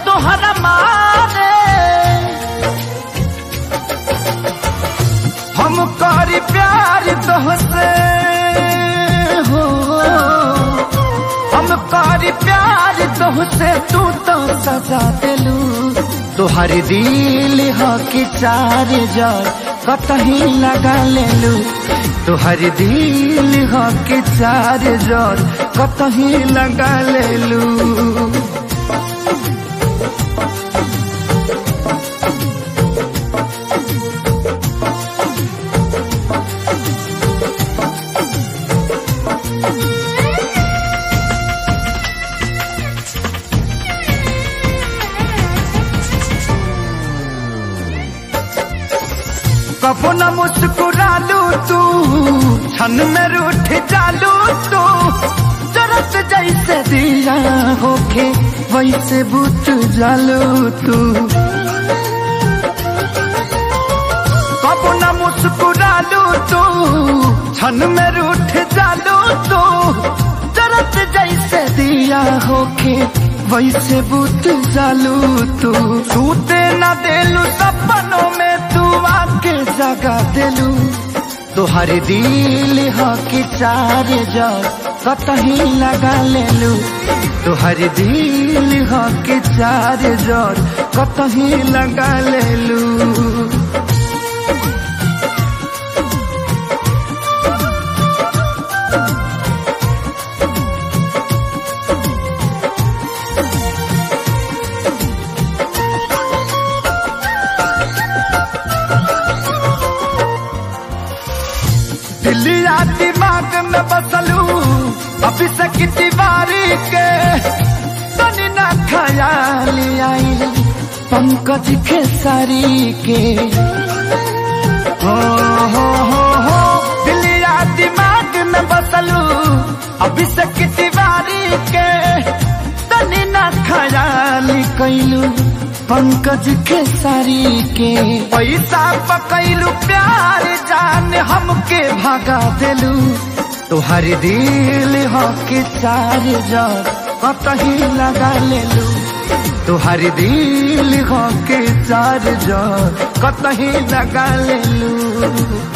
तोहरा मारे हम करी प्यार तोहसे हो, हम करी प्यार तोहसे तू तो सजा दिलू। तोहर दिल हो कि चार जार कतही लगा लेलू। तोहर दिल हो कि चार जार कतही लगा लेलू। कबो न मुस्कुरालू तू, क्षण में रूठ जालू तू। जरत जैसे दिया होके वैसे बुझ जालू तू। कबो न मुस्कुरालू तू, क्षण में रूठ जालू तू। जरत जैसे दिया होके वैसे बुझ जालू तू। सूते न देलू सपनों में तू आके जगा दिलू। तोहर दिल हो कि चार जार कतही लगा लेलू। तोहर दिल हो कि चार जार कतही लगा लेलू। दिलिया दिमाग में बसलू अभी से कितनी बारी के। तनी ना ख्याल आई पंकज खेसारी के। हो दिलिया दिमाग में बसलू अभी से कितनी बारी के। तनी ना ख्याल कैलू पंकज खेसारी के। पैसा पकैलू प्यार जान हमके भगा दिलू। तोहर दिल हो कि चार जार कतही लगा लेलू। तोहर दिल हो कि चार जार कतही लगा लेलू।